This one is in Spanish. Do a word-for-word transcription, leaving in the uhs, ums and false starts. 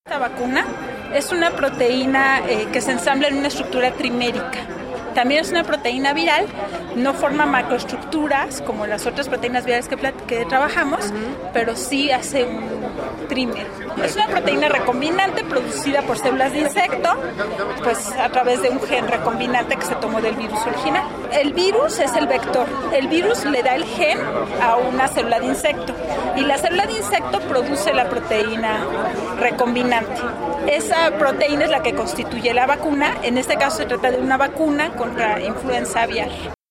Esta vacuna es una proteína eh, que se ensambla en una estructura trimérica. También es una proteína viral, no forma macroestructuras como las otras proteínas virales que, que trabajamos, uh-huh. pero sí hace un trímer. Es una proteína recombinante producida por células de insecto, pues a través de un gen recombinante que se tomó del virus original. El virus es el vector. El virus le da el gen a una célula de insecto y la célula de insecto produce la proteína recombinante. Esa proteína es la que constituye la vacuna. En este caso se trata de una vacuna contra influenza aviar.